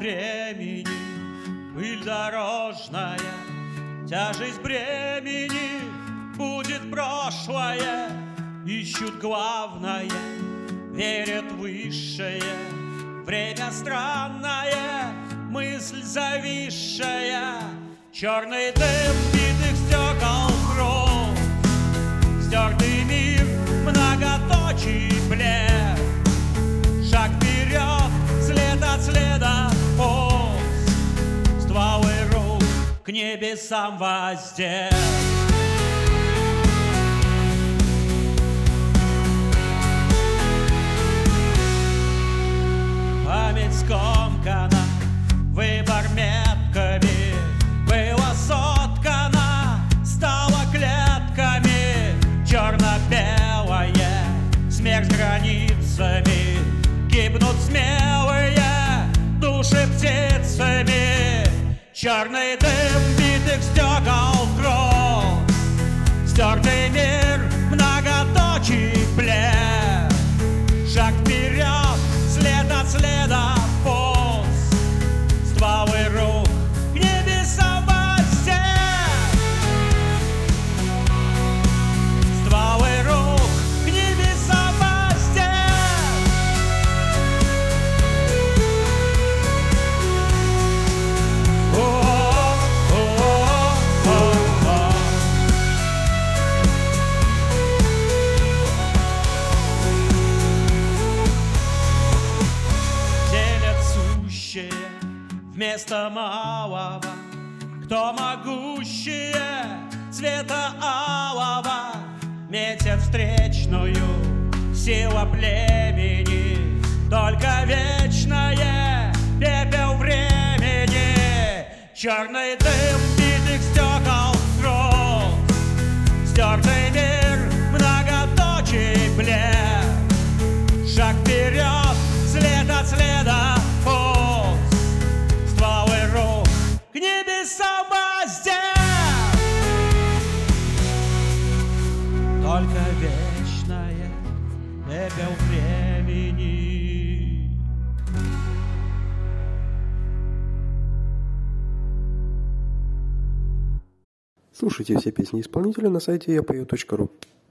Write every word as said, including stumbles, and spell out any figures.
времени, пыль дорожная, тяжесть бремени, будет прошлое, ищут главное, верят в высшее. Время странное, мысль зависшая, черный дым битых стекол круг, стертый мир, многоточий блеск. Шаг вперед, след от следа полз, стволы рук к небесам воздел. Память скомкана, выбор метками, было соткано, стало клетками. Черно-белое, смерть границами, гибнут смелые души птицами. Черный дым битых стекол кровь, стертый мир, многоточий блеск. Шаг вперед, след от следа полз, стволы рук к небесам воздел. Стволы рук к небесам воздел. Вместо малого, кто могущие цвета алого, метят встречную сила племени, только вечное пепел времени. Черный дым битых стекол круг, стертый мир, многоточий блеск. Шаг вперед, след от следа полз, стволы рук к небесам воздел. Только вечное пепел времени. Слушайте все песни исполнителя на сайте я пою точка ру.